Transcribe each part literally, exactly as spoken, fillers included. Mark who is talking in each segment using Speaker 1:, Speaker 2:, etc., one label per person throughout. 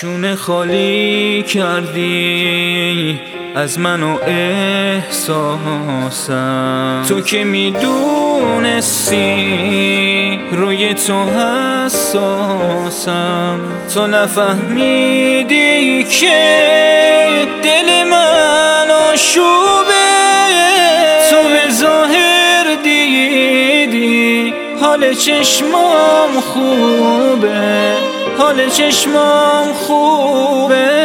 Speaker 1: شونه خالی کردی از من و احساسم، تو که میدونستی روی تو حساسم. تو نفهمیدی که دل من آشوبه، تو به ظاهر دیدی حال چشمام خوبه، حال چشمام خوبه.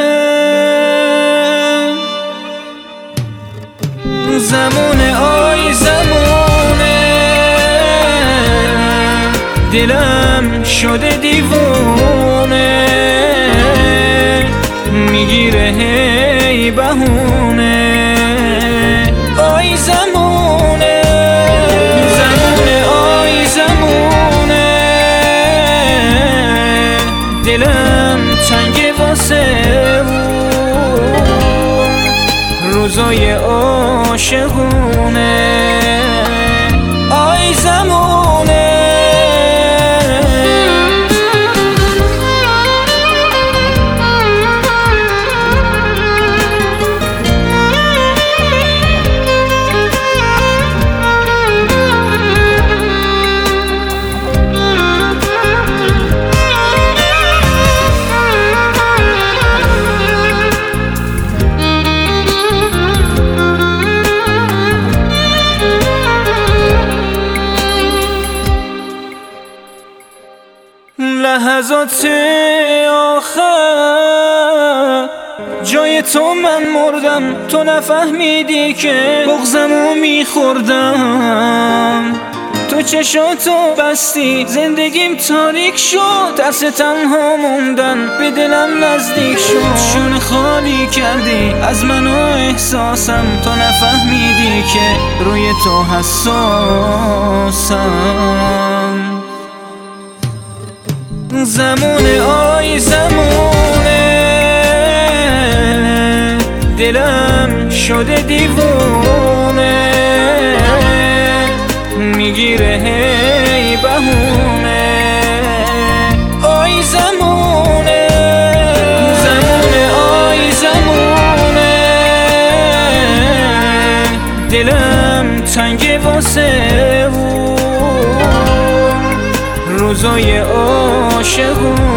Speaker 1: زمونه آی زمونه دلم شده دیوونه، میگیره هی بهونه. آی زمونه زمونه آی زمونه دلم تنگه واسه اون روزای عاشقونه. آی زمونه لحظات آخر جای تو من مردم، تو نفهمیدی که بغضمو میخوردم. تو چشاتو بستی زندگیم تاریک شد، ترس تنها موندن به دلم نزدیک شد. شونه خالی کردی از من و احساسم، تو نفهمیدی که روی تو حساسم. زمونه آی زمونه دلم شده دیوونه، میگیره هی بهونه. آی زمونه زمونه آی زمونه دلم تنگه واسه اون روزای عاشقون.